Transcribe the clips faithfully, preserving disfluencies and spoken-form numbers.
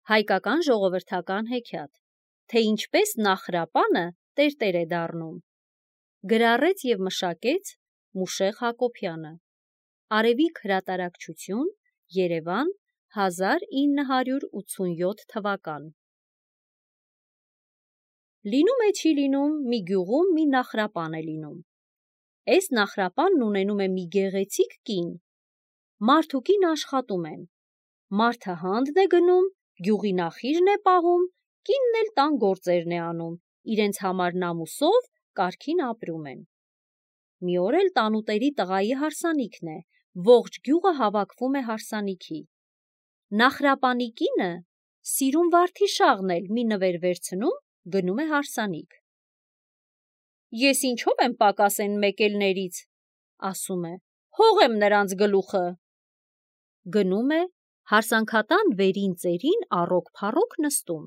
Հայկական ժողովրդական հեքիաթ, թե ինչպես Նախրապանը տերտեր է դառնում։ Գրառեց և մշակեց Մուշեղ Հակոբյանը։ Արևիկ հրատարակչություն, Երևան, հազար ինը հարյուր ութսունյոթ թվական։ Լինում է չի լինում, մի գյուղում մի Նախրապան է լինում։ Էս Նախրապանն ունենում է մի գեղեցիկ կին։ Մարդ ու կին աշխատում են։ Մարդը հանդն է գնում, գյուղի նախիրն է պահում, կինն էլ տան գործերն է անում, իրենց համար նամուսով կարգին ապրում են։ Մի օր էլ տանուտերի տղայի հարսանիքն է, ողջ գյուղը հավաքվում է հարսանիքի։ Նախրապանի կինը սիրում Վարդիշաղն էլ մի նվեր վերցնում, գնում է հարսանիք։ Ես ինչով եմ պակասեն մեկելներից, ասում է, հողեմ նրանց գլուխը։ Գնում է, հարսանքատան վերին ծերին առոք-փառոք նստում։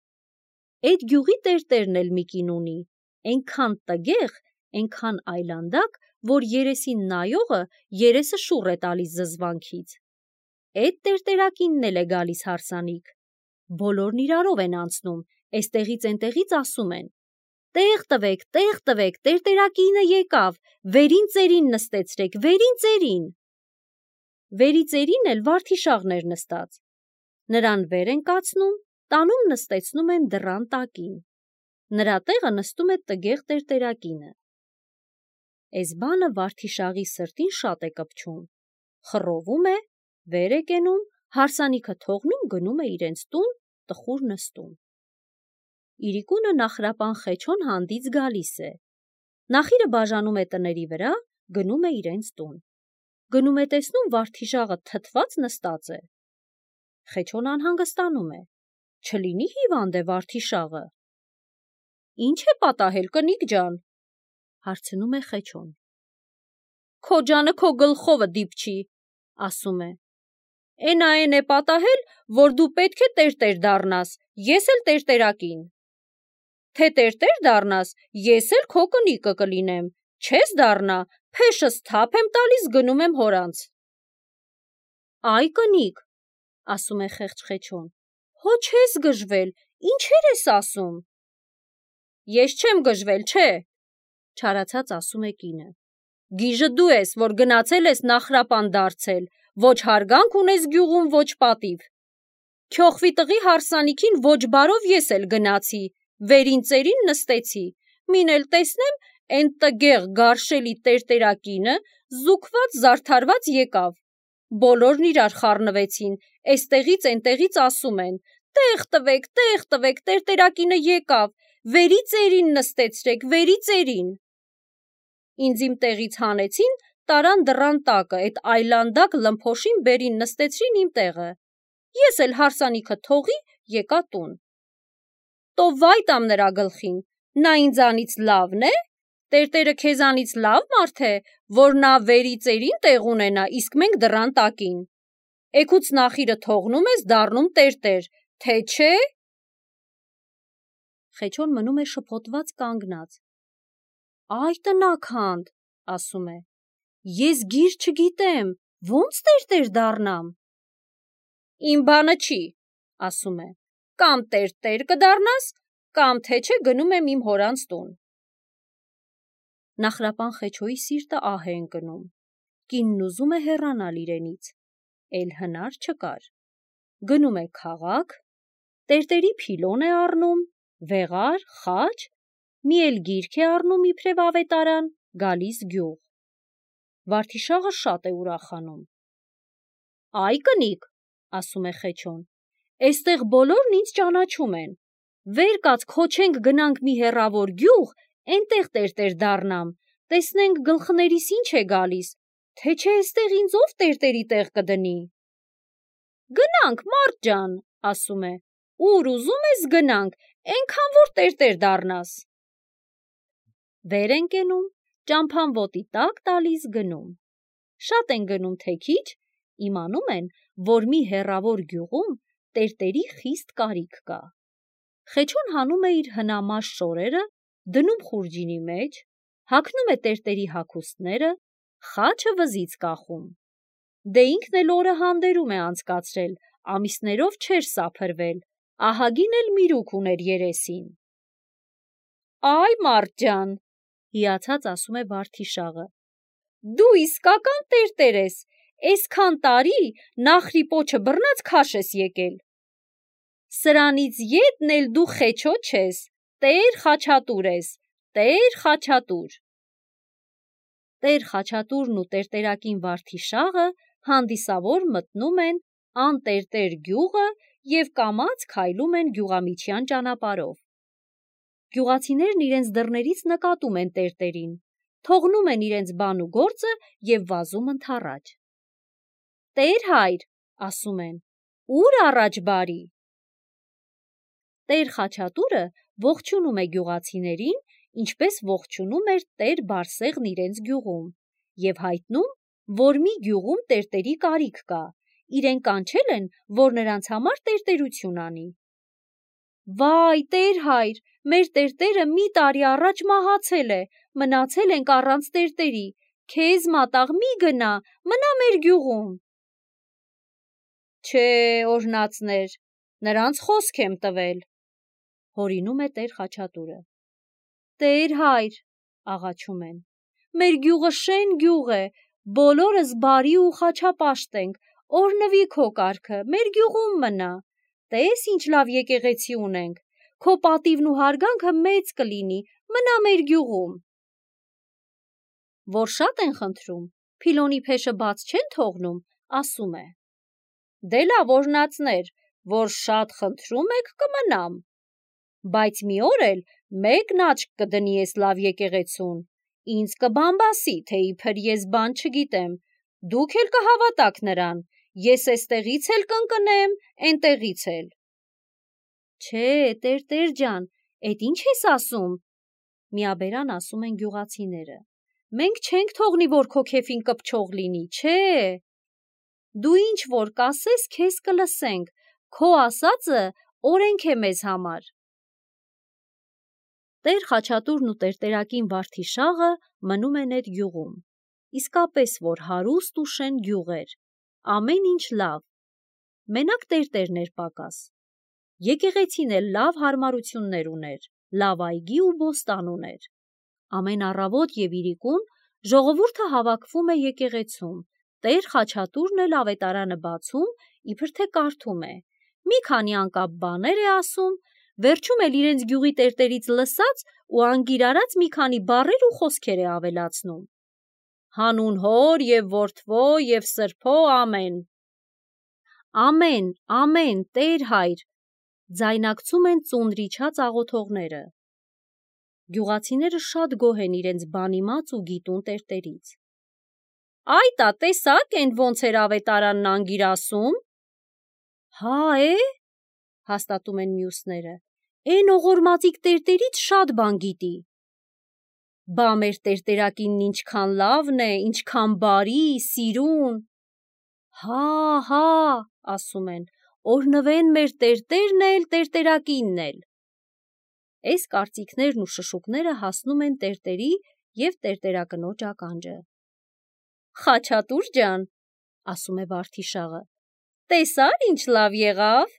Էդ գյուղի տերտերն էլ մի կին ունի, էնքան տգեղ, էնքան այլանդակ, որ երեսին նայողը երեսը շուռ է տալիս զզվանքից։ Էդ տերտերակինն էլ է գալիս հարսանիք։ Բոլորն իրարով են անցնում, էստեղից էնտեղից ասում են. «Տեղ տվեք, տեղ տվեք, տերտերակինը եկավ, վերին ծերին նստեցրեք, վերին ծերին»։ Վերի ծերին էլ Վարդիշաղն էր նստած։ Նրան վեր են կացնում, տանում նստեցնում են դռան տակին։ Նրա տեղը նստում է տգեղ տերտերակինը։ Էս բանը Վարդիշաղի սրտին շատ է կպչում։ Խռովում է, վեր է կենում, հարսանիքը թողնում գնում է իրենց տուն, տխուր նստում։ Իրիկունը Նախրապան Խեչոն հանդից գալիս է։ Նախիրը բաժանում է տների վրա, գնում է իրենց տուն։ Գնում է տեսնում Վարդիշաղը թթված նստած է։ Խեչոն անհանգստանում է, չլինի հիվանդ է Վարդիշաղը։ Ինչ է պատահել, կնիկ ջան, հարցնում է Խեչոն։ Քո ջանը քո գլխովը դիպչի, ասում է։ Էնա էն է պատահել, որ դու պետք է տերտեր դառնաս, ես էլ տերտերակին։ Թե տերտեր դառնաս, ես էլ քո կնիկը կլինեմ, չես դառնա, փեշս թափ եմ տալիս, գնում եմ հորանց։ Այ կնիկ, ասում է խեղճ Խեչոն, հո չես գժվել, ինչեր ես ասում։ Ես չեմ գժվել, չէ, չարացած ասում է կինը։ Գիժը դու ես, որ գնացել ես Նախրապան դարձել, ոչ հարգանք ունես գյուղում, ոչ պատիվ։ Քյոխվի տղի հարսանիքին ոչ բարով ես էլ գնացի, վերին ծերին նստեցի, մին էլ տեսնեմ, էն տգեղ գարշելի տերտերակինը զուգված զարդարված եկավ։ Բոլորն իրար խառնվեցին, էստեղից էնտեղից ասում են. «Տեղ տվեք, տեղ տվեք, տերտերակինը եկավ, վերի ծերին նստեցրեք, վերի ծերին»։ Ինձ իմ տեղից հանեցին, տարան դռան տակը, էդ այլանդակ լմփոշին բերին նստեցրին իմ տեղը։ Ես էլ հարսանիքը թողի, եկա տուն։ Տո վայ տամ նրա գլխին, նա ինձանից լավն է, տերտերը քեզանից լավ մարդ է, որ նա վերի ծերին տեղ ունենա, իսկ մենք դռան տակին։ Էգուց նախիրը թողնում ես, դառնում տերտեր, թե չէ։ Խեչոն մնում է շփոթված կանգնած։ Այ տնաքանդ, ասում է, ես գիր չգիտեմ, ոնց տերտեր դառնամ։ Իմ բանը չի, ասում է, կամ տերտեր կդառնաս, կամ թե չէ գնում եմ իմ հորանց տուն։ Նախրապան Խեչոյի սիրտը ահ է ընկնում, կինն ուզում է հեռանալ իրենից, էլ հնար չկար։ Գնում է քաղաք, տերտերի փիլոն է առնում, վեղար, խաչ, մի էլ գիրք է առնում իբրև ավետարան, գալիս գյուղ։ Վարդիշաղը շատ է ուրախանում։ Այ կնիկ, ասում է Խեչոն, էստեղ բոլորն ինձ ճանաչում են։ Վեր կաց քոչենք գնանք մի հեռավոր գյուղ, էնտեղ տերտեր դառնամ, տեսնենք գլխներիս ինչ է գալիս, թե չէ էստեղ ինձ ով տերտերի տեղ կդնի։ Գնանք, մարդ ջան, ասում է, ուր ուզում ես գնանք, էնքան որ տերտեր դառնաս։ Վեր են կենում, ճամփան ոտի տակ տալիս գնում։ Շատ են գնում, թե քիչ, իմանում են, որ մի հեռավոր գյուղում տերտերի խիստ կարիք կա։ Խեչոն հանում է իր հնամաշ շորերը, դնում խուրջինի մեջ, հագնում է տերտերի հագուստները, խաչը վզից կախում։ Դե ինքն էլ օրը հանդերում է անցկացրել, ամիսներով չէր սափրվել, ահագին էլ միրուք ուներ երեսին։ Այ մարդ ջան, հիացած ասում է Վարդիշաղը, դու իսկական տերտեր ես, այսքան տարի նախրի պոչը բռնած քաշ ես եկել։ Սրանից ետն էլ դու խեչո չես, Տեր Խաչատուր ես, Տեր Խաչատուր։ Տեր Խաչատուրն ու տերտերակին Վարդիշաղը հանդիսավոր մտնում են անտերտեր գյուղը և կամաց քայլում են գյուղամիջյան ճանապարհով։ Գյուղացիներն իրենց դռներից նկատում են տերտերին, թողնում են իրենց բան ու գործը և վազում ընդառաջ։ Տեր հայր, ասում են, ուր առաջ բարի։ Տեր Խաչատուրը ողջունում է գյուղացիներին, ինչպես ողջունում էր Տեր Բարսեղն իրենց գյուղում, և հայտնում, որ մի գյուղում տերտերի կարիք կա, իրեն կանչել են, որ նրանց համար տերտերություն անի։ Վայ, Տեր հայր, մեր տերտերը մի տարի առաջ մահացել է, մնացել ենք առանց տերտերի, քեզ մատաղ մի գնա, մնա մեր գյուղում։ Չէ, օրհնածներ, նրանց խոսք եմ տվել, հորինում է Տեր Խաչատուրը։ Տեր հայր, աղաչում են, մեր գյուղը շեն գյուղ է, բոլորս բարի ու խաչապաշտ ենք, օրհնվի քո կարգը, մեր գյուղում մնա, տես ինչ լավ եկեղեցի ունենք, քո պատիվն ու հարգանքը մեծ կլինի, մնա մեր գյուղում։ Որ շատ են խնդրում, փիլոնի փեշը բաց չեն թողնում, ասում է. Դե լավ օրհնածներ, որ շատ խնդրում եք, կմնամ, բայց մի օր էլ մեկն աչք կդնի այս լավ եկեղեցուն, ինձ կբամբասի, թե իբր ես բան չգիտեմ, դուք էլ կհավատաք նրան, ես էստեղից էլ կընկնեմ, էնտեղից էլ։ Չէ, տերտեր ջան, էդ ինչ ես ասում, միաբերան ասում են գյուղացիները, մենք չենք թողնի, որ քո քեֆին կպչող լինի, չէ, դու ինչ որ կասես, քեզ կլսենք, քո ասածը օրենք է մեզ համար։ Տեր Խաչատուրն ու տերտերակին Վարդիշաղը մնում են այդ գյուղում, իսկապես որ հարուստ ու շեն գյուղ էր, ամեն ինչ լավ, մենակ տերտերն էր պակաս, եկեղեցին էլ լավ հարմարություններ ուներ, լավ այգի ու բոստան ուներ, ամեն առավոտ և իրիկուն ժողովուրդը հավաքվում է եկեղեցում, Տեր Խաչատուրն էլ ավետարանը բացում, իբր թե կարդում է, մի քանի անկապ բաներ է ասում, վերջում էլ իրենց գյուղի տերտերից լսած ու անգիրարած մի քանի բառեր ու խոսքեր է ավելացնում։ Հանուն Հոր և Որդվո և Սրբո ամեն։ Ամեն, ամեն, Տեր հայր, ձայնակցում են ծունրիչած աղոթողները։ Գյուղացիները շատ գոհ են իրենց բանիմաց ու գիտուն տերտերից։ Այ տա տեսակ են ոնց էր ավետարանն անգիր ասում։ Հա է, հաստատում են մյուսները, էն օղորմածիկ տերտերից շատ բան գիտի։ Բա մեր տերտերակինն ինչքան լավն է, ինչքան բարի, սիրուն։ Հա, հա, ասում են, օրհնվեն մեր տերտերն էլ, տերտերակինն էլ։ Այս կարծիքներն ու շշուկները հասնում են տերտերի և տերտերակնոջ ականջը։ Խաչատուր ջան, ասում է Վարդիշաղը, տեսա՞ր ինչ լավ եղավ։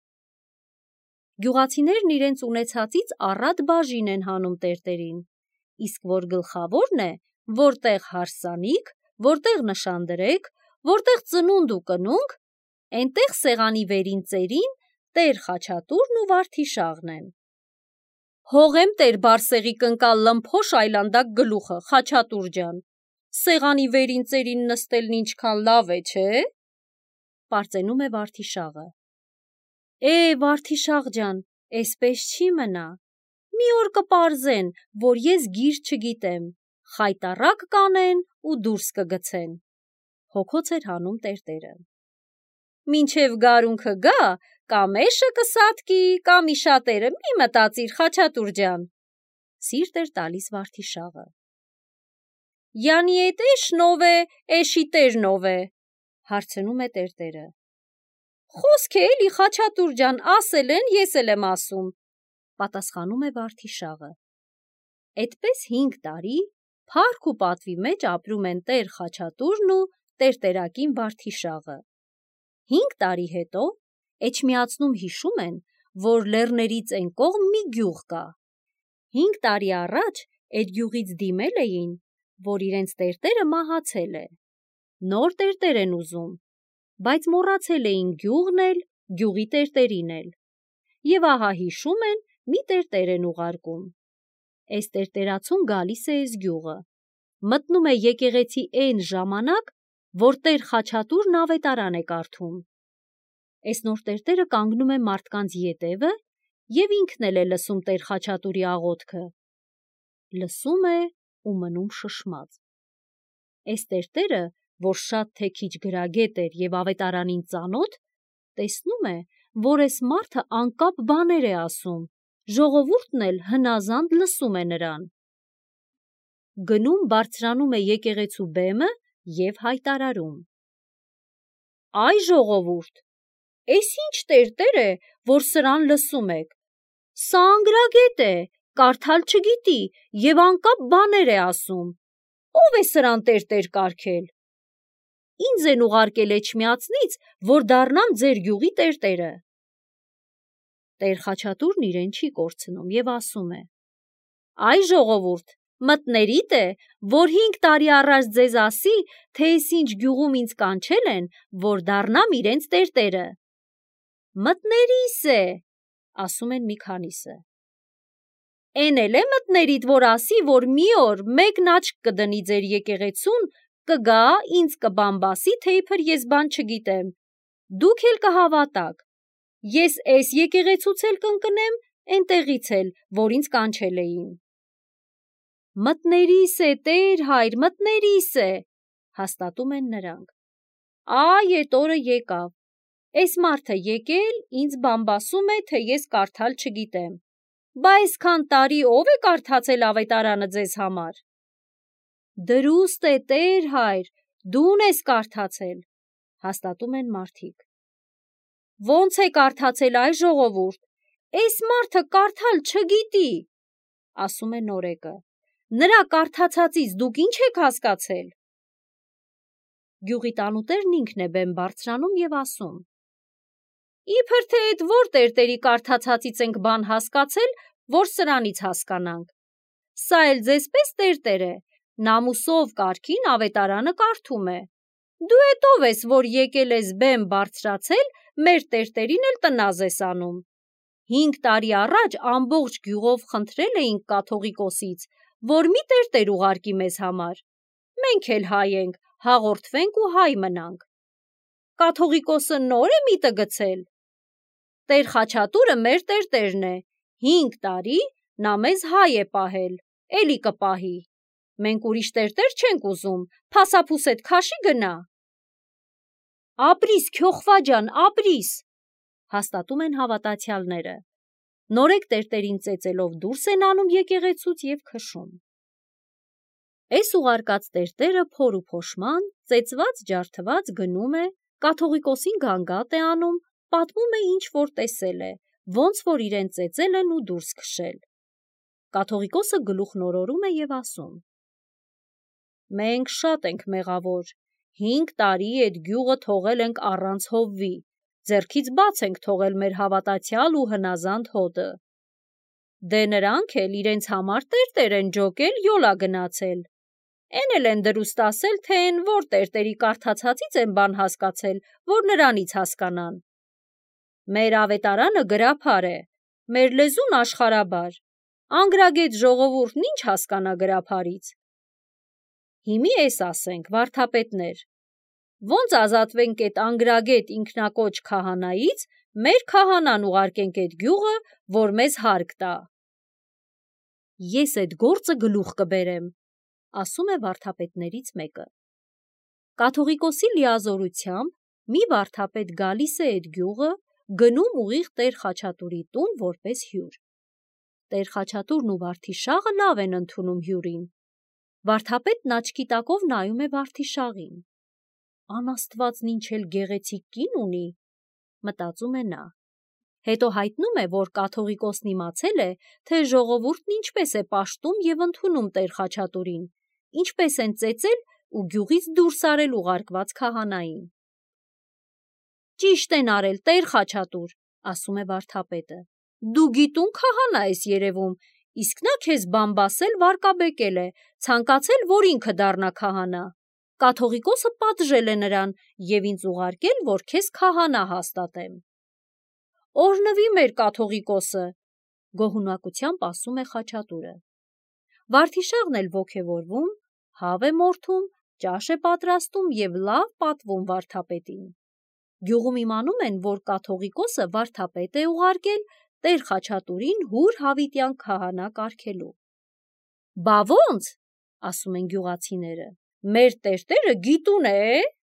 Գյուղացիներն իրենց ունեցածից առատ բաժին են հանում տերտերին, իսկ որ գլխավորն է, որտեղ հարսանիք, որտեղ նշանդրեք, որտեղ ծնունդ ու կնունք, էնտեղ սեղանի վերին ծերին Տեր Խաչատուրն ու Վարդիշաղն են։ Հողեմ Տեր Բարսեղի կնկալ լմփոշ այլանդակ գլուխը, Խաչատուր ջան, սեղանի վերին ծերին նստելն ինչքան լավ է, չէ, պարծենում է Վարդիշաղը։ Է, Վարդիշաղ ջան, էսպես չի մնա, մի օր կպարզեն, որ ես գիր չգիտեմ, խայտառակ կանեն ու դուրս կգցեն, հոգոց էր հանում տերտերը։ Մինչև գարունքը գա, կամ էշը կսատկի, կամ իշատերը, մի մտածիր, Խաչատուր ջան, սիրտ էր տալիս Վարդիշաղը։ Յանի էտ էշ նով է, էշի տեր նով է, հարցնում է տերտերը։ Խոսք է էլի, Խաչատուր ջան, ասել են, ես էլ եմ ասում, պատասխանում է Վարդիշաղը։ Էդպես հինգ տարի փառք ու պատվի մեջ ապրում են Տեր Խաչատուրն ու տերտերակին Վարդիշաղը։ Հինգ տարի հետո Էջմիածնում հիշում են, որ լեռներից են կողմ մի գյուղ կա։ Հինգ տարի առաջ այդ գյուղից դիմել էին, որ իրենց տերտերը մահացել է։ Նոր տերտեր են ուզում, բայց մոռացել էին գյուղն էլ, գյուղի տերտերին էլ։ Եվ ահա հիշում են, մի տերտեր են ուղարկում։ Այս տերտերացուն գալիս է այս գյուղը, մտնում է եկեղեցի այն ժամանակ, որ Տեր Խաչատուրն ավետարան է կարդում։ Այս նոր տերտերը կանգնում է մարդկանց ետևը և ինքն էլ է լսում Տեր Խաչատուրի աղոթքը։ Լսում է ու մնում շշմած։ Այս տերտերը, որ շատ թե քիչ գրագետ էր և ավետարանին ծանոթ, տեսնում է, որ այս մարդը անկապ բաներ է ասում, ժողովուրդն էլ հնազանդ լսում է նրան։ Գնում բարձրանում է եկեղեցու բեմը և հայտարարում. «Այ ժողովուրդ, էս ինչ տերտեր է, որ սրան լսում եք։ Սա անգրագետ է, կարդալ չգիտի և անկապ բաներ է ասում։ Ո՞վ է սրան տերտեր կարգել։ Ինձ են ուղարկել Էջմիածնից, որ դառնամ ձեր գյուղի տերտերը»։ Տեր Խաչատուրն իրեն չի կորցնում և ասում է. «Այ ժողովուրդ, մտներիդ է, որ հինգ տարի առաջ ձեզ ասի, թե էս ինչ գյուղում ինձ կանչել են, որ դառնամ իրենց տերտերը»։ «Մտներիս է», ասում են մի քանիսը։ «Էն էլ է մտներիդ, որ ասի, որ մի օր մեկն աչք կդնի ձեր եկեղեցուն, կգա, ինձ կբամբասի, թե իբր ես բան չգիտեմ, դուք էլ կհավատաք։ Ես էս եկեղեցուց էլ կընկնեմ, էնտեղից էլ, որ ինձ կանչել էին»։ «Մտներիս է, Տեր-հայր, մտներիս է», հաստատում են նրանք։ Այ էդ օրը եկավ։ Էս մարդը եկել ինձ բամբասում է, թե ես կարդալ չգիտեմ։ Բա այսքան տարի ո՞վ է կարդացել ավետարանը ձեզ համար։ «Դրուստ է, Տեր-հայր, դուն ես կարդացել», հաստատում են մարդիկ։ «Ոնց է կարդացել, այ ժողովուրդ, էս մարդը կարդալ չգիտի», ասում է նորեկը։ «Նրա կարդացածից դուք ինչ եք հասկացել»։ Գյուղի տանուտերն ինքն է բեմ բարձրանում և ասում. «Իբր թե էդ որ տերտերի կարդացածից ենք բան հասկացել, որ սրանից հասկանանք։ Սա էլ ձեզպես տերտեր է, նամուսով կարգին ավետարանը կարդում է։ Դու էդ ով ես, որ եկել ես բեմ բարձրացել, մեր տերտերին էլ տնազ ես անում։ Հինգ տարի առաջ ամբողջ գյուղով խնդրել էինք կաթողիկոսից, որ մի տերտեր ուղարկի մեզ համար։ Մենք էլ հայ ենք, հաղորդվենք ու հայ մնանք։ Կաթողիկոսը նոր է միտը գցել։ Տեր Խաչատուրը մեր տերտերն է, հինգ տարի նա մեզ հայ է պահել, էլի կպահի։ Մենք ուրիշ տերտեր չենք ուզում, փասափուսեդ քաշի գնա։ Ապրիս Քյոխվա ջան, ապրիս, հաստատում են հավատացյալները։ Նորեկ տերտերին ծեծելով դուրս են անում եկեղեցուց և քշում։ Էս ուղարկած տերտերը փոր ու փոշման, ծեծված ջարդված գնում է, կաթողիկոսին գանգատ է անում, պատմում է ինչ որ տեսել է, ոնց որ իրեն ծեծել են ու դուրս քշել։ Կաթողիկոսը գլուխ նորորում է և ասում. «Մենք շատ ենք մեղավոր, հինգ տարի էդ գյուղը թողել ենք առանց հովվի, ձեռքից բաց ենք թողել մեր հավատացյալ ու հնազանդ հոտը։ Դե նրանք էլ իրենց համար տերտեր են ջոկել, յոլա գնացել։ Էն էլ են դրուստ ասել, թե են որ տերտերի կարդացածից են բան հասկացել, որ նրանից հասկանան։ Մեր ավետարանը գրափար է, մեր լեզուն աշխարհաբար, անգրագետ ժողովուրդն ինչ հասկանա գրափարից։ Հիմի էս ասենք, վարդապետներ, ոնց ազատվենք էդ անգրագետ ինքնակոչ քահանայից, մեր քահանան ուղարկենք էդ գյուղը, որ մեզ հարկ տա»։ «Ես էդ գործը գլուխ կբերեմ», ասում է վարդապետներից մեկը։ Կաթողիկոսի լիազորությամբ մի վարդապետ գալիս է էդ գյուղը, գնում ուղիղ Տեր Խաչատուրի տուն որպես հյուր։ Տեր Խաչատուրն ու Վարդիշաղը լավ են ընդունում հյուրին։ Վարդապետն աչքի տակով նայում է Վարդիշաղին։ Անաստվածն ինչ էլ գեղեցիկ կին ունի, մտածում է նա։ Հետո հայտնում է, որ կաթողիկոսն իմացել է, թե ժողովուրդն ինչպես է պաշտում և ընդունում Տեր Խաչատուրին, ինչպես են ծեծել ու գյուղից դուրս արել ուղարկված քահանային։ «Ճիշտ են արել, Տեր Խաչատուր, ասում է վարդապետը։ Դու գիտուն քահանա ես երևում, իսկ նա քեզ բամբասել վարկաբեկել է, ցանկացել, որ ինքը դառնա քահանա։ Կաթողիկոսը պատժել է նրան եւ ինձ ուղարկել, որ քեզ քահանա հաստատեմ։ Օրհնվի մեր կաթողիկոսը, գոհունակությամբ ասում է Խաչատուրը։ Վարդիշաղն էլ ոգևորվում, հավ է մորթում, ճաշ է պատրաստում եւ լավ պատվում վարդապետին։ Գյուղում իմանում են, որ կաթողիկոսը վարդապետ է ուղարկել Տեր Խաչատուրին հուր հավիտյան քահանա կարգելու։ Բա ոնց, ասում են գյուղացիները, մեր տերտերը գիտուն է։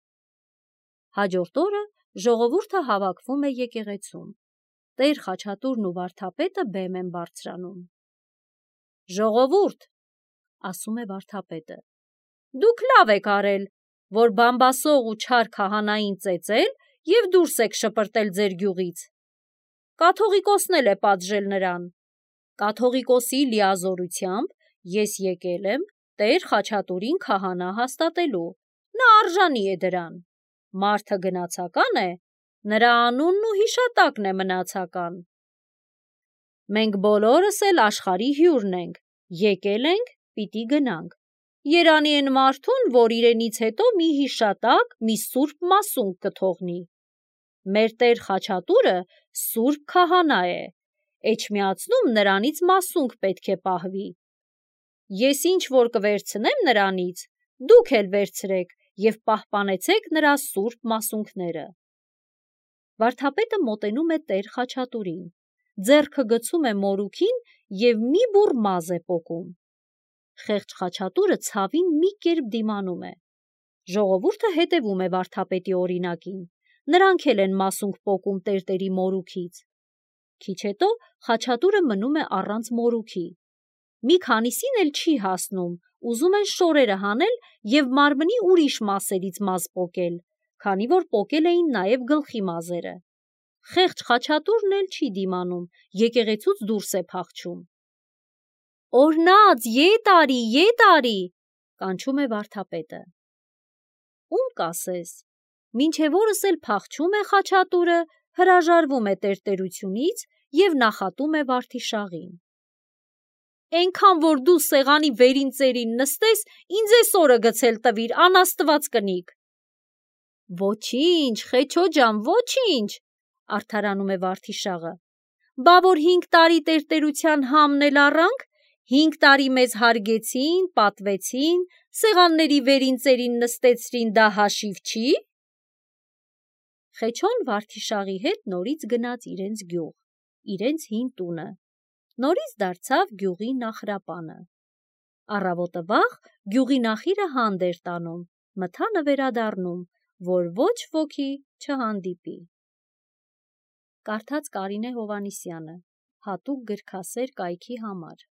Հաջորդ օրը ժողովուրդը հավաքվում է եկեղեցում։ Տեր Խաչատուրն ու վարդապետը բեմ են բարձրանում։ Ժողովուրդ, ասում է վարդապետը, դուք լավ եք արել, որ բամբասող ու չար քահանային ծեծել եւ դուրս եք շպրտել ձեր գյուղից։ Կաթողիկոսն էլ է պատժել նրան։ Կաթողիկոսի լիազորությամբ ես եկել եմ Տեր Խաչատուրին քահանա հաստատելու։ Նա արժանի է դրան։ Մարդը գնացական է, նրա անունն ու հիշատակն է մնացական։ Մենք բոլորս էլ աշխարհի հյուրն ենք, եկել ենք, պիտի գնանք։ Երանի են մարդուն, որ իրենից հետո մի հիշատակ, մի սուրբ մասունք կթողնի։ Մեր Տեր Խաչատուրը սուրբ քահանա է, Էջմիածնում նրանից մասունք պետք է պահվի։ Ես ինչ որ կվերցնեմ նրանից, դուք էլ վերցրեք եւ պահպանեցեք նրա սուրբ մասունքները։ Վարդապետը մոտենում է Տեր Խաչատուրին, ձեռքը գցում է մորուքին եւ մի բուռ մազ է պոկում։ Խեղճ Խաչատուրը ցավին մի կերպ դիմանում է։ Ժողովուրդը հետևում է վարդապետի օրինակին, նրանք էլ են մասունք պոկում տերտերի մորուքից։ Քիչ հետո Խաչատուրը մնում է առանց մորուքի։ Մի քանիսին էլ չի հասնում, ուզում են շորերը հանել եւ մարմնի ուրիշ մասերից մազ պոկել, քանի որ պոկել էին նաեւ գլխի մազերը։ Խեղճ Խաչատուրն էլ չի դիմանում, եկեղեցուց դուրս է փախչում։ Օրհնած, ե՛տարի, ե՛տարի, կանչում է վարդապետը։ Ում կասես, մինչև օրս էլ փախչում է Խաչատուրը, հրաժարվում է տերտերությունից եւ նախատում է Վարդիշաղին։ Էնքան որ դու սեղանի վերին ծերին նստես, ինձ էս օրը գցել տվիր, անաստված կնիկ։ Ոչինչ, Խեչո ջան, ոչինչ, արդարանում է Վարդիշաղը։ Բա որ հինգ տարի տերտերության համն էլ առանք, հինգ տարի մեզ հարգեցին, պատվեցին, սեղանների վերին ծերին նստեցրին, դա հաշիվ չի։ Խեչոն Վարդիշաղի հետ նորից գնաց իրենց գյուղ, իրենց հին տունը, նորից դարձավ գյուղի նախրապանը։ Առավոտը վաղ գյուղի նախիրը հանդ էր տանում, մթանը վերադառնում, որ ոչ ոքի չհանդիպի։ Կարդաց Կարինե Հովհաննիսյանը, հատուկ գրքասեր կայքի համար։